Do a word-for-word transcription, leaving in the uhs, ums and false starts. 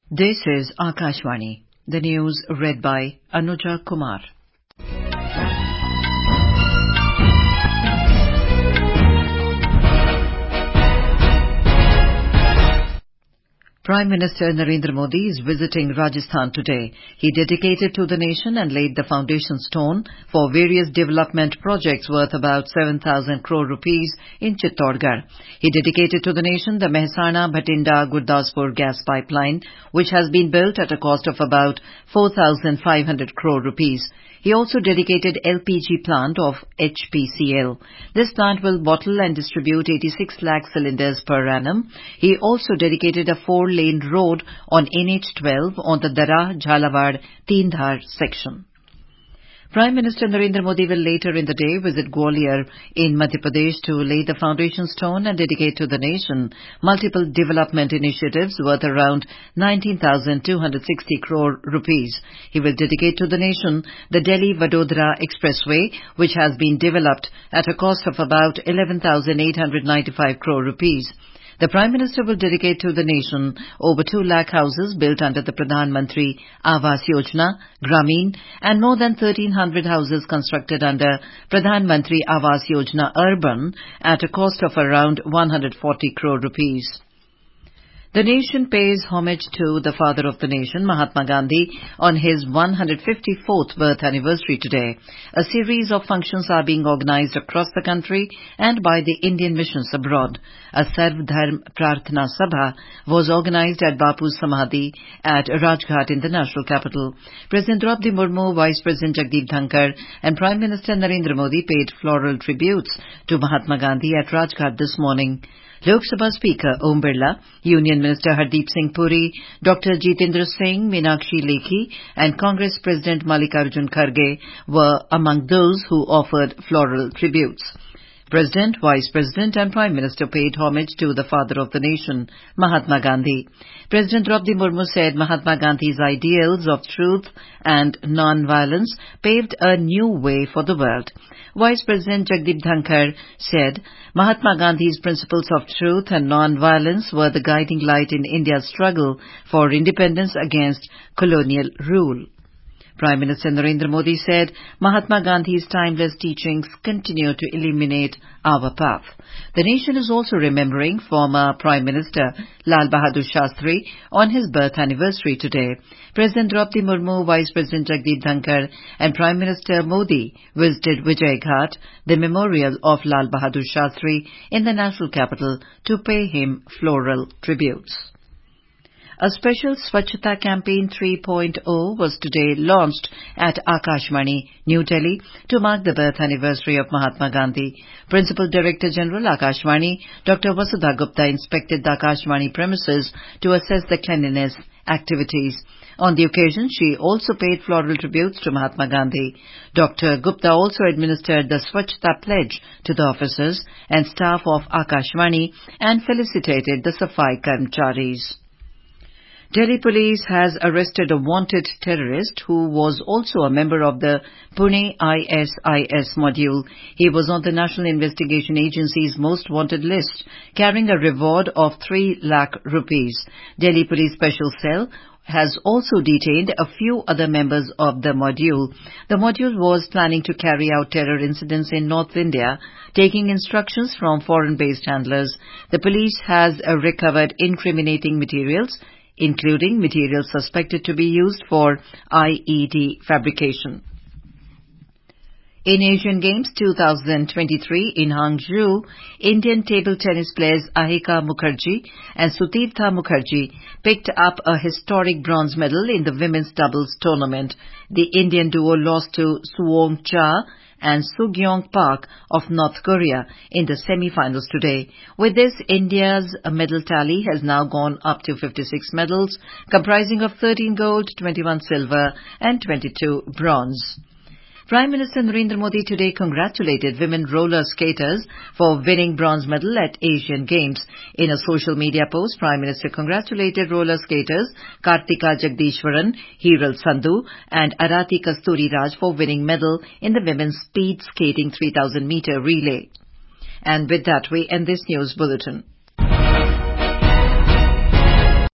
This is Akashvani. The news read by Anuja Kumar. Prime Minister Narendra Modi is visiting Rajasthan today. He dedicated to the nation and laid the foundation stone for various development projects worth about seven thousand crore rupees in Chittorgarh. He dedicated to the nation the Mehsana Bhatinda Gurdaspur gas pipeline, which has been built at a cost of about four thousand five hundred crore rupees. He also dedicated L P G plant of H P C L. This plant will bottle and distribute eighty-six lakh cylinders per annum. He also dedicated a four-lane road on N H twelve on the Dara-Jhalawad-Teendhar section. Prime Minister Narendra Modi will later in the day visit Gwalior in Madhya Pradesh to lay the foundation stone and dedicate to the nation multiple development initiatives worth around nineteen thousand two hundred sixty crore rupees. He will dedicate to the nation the Delhi-Vadodara Expressway, which has been developed at a cost of about eleven thousand eight hundred ninety-five crore rupees. The Prime Minister will dedicate to the nation over two lakh houses built under the Pradhan Mantri Awas Yojana, Grameen, and more than thirteen hundred houses constructed under Pradhan Mantri Awas Yojana Urban at a cost of around one hundred forty crore rupees. The nation pays homage to the father of the nation, Mahatma Gandhi, on his one hundred fifty-fourth birth anniversary today. A series of functions are being organized across the country and by the Indian missions abroad. A Sarv Dharm Prarthana Sabha was organized at Bapu's Samadhi at Rajghat in the national capital. President Draupadi Murmu, Vice President Jagdeep Dhankar and Prime Minister Narendra Modi paid floral tributes to Mahatma Gandhi at Rajghat this morning. Lok Sabha Speaker Om Birla, Union Minister Hardeep Singh Puri, Doctor Jitendra Singh, Meenakshi Lekhi and Congress President Mallikarjun Kharge were among those who offered floral tributes. President, Vice President and Prime Minister paid homage to the father of the nation, Mahatma Gandhi. President Draupadi Murmu said Mahatma Gandhi's ideals of truth and non-violence paved a new way for the world. Vice President Jagdeep Dhankar said Mahatma Gandhi's principles of truth and non-violence were the guiding light in India's struggle for independence against colonial rule. Prime Minister Narendra Modi said Mahatma Gandhi's timeless teachings continue to illuminate our path. The nation is also remembering former Prime Minister Lal Bahadur Shastri on his birth anniversary today. President Draupadi Murmu, Vice President Jagdeep Dhankar and Prime Minister Modi visited Vijay Ghat, the memorial of Lal Bahadur Shastri in the national capital, to pay him floral tributes. A special Swachhata Campaign three point oh was today launched at Akashvani, New Delhi, to mark the birth anniversary of Mahatma Gandhi. Principal Director General Akashvani, Doctor Vasudha Gupta, inspected the Akashvani premises to assess the cleanliness activities. On the occasion, she also paid floral tributes to Mahatma Gandhi. Doctor Gupta also administered the Swachhata Pledge to the officers and staff of Akashvani and felicitated the Safai Karmcharis. Delhi Police has arrested a wanted terrorist who was also a member of the Pune I S I S module. He was on the National Investigation Agency's most wanted list, carrying a reward of three lakh rupees. Delhi Police Special Cell has also detained a few other members of the module. The module was planning to carry out terror incidents in North India, taking instructions from foreign-based handlers. The police has uh, recovered incriminating materials, including materials suspected to be used for I E D fabrication. In Asian Games twenty twenty-three in Hangzhou, Indian table tennis players Ahika Mukherjee and Sutirtha Mukherjee picked up a historic bronze medal in the women's doubles tournament. The Indian duo lost to Suwon Cha and Sugyong Park of North Korea in the semi-finals today. With this, India's medal tally has now gone up to fifty-six medals, comprising of thirteen gold, twenty-one silver and twenty-two bronze. Prime Minister Narendra Modi today congratulated women roller skaters for winning bronze medal at Asian Games. In a social media post, Prime Minister congratulated roller skaters Kartika Jagdishwaran, Hiral Sandhu and Arati Kasturi Raj for winning medal in the women's speed skating three thousand meter relay. And with that, we end this news bulletin.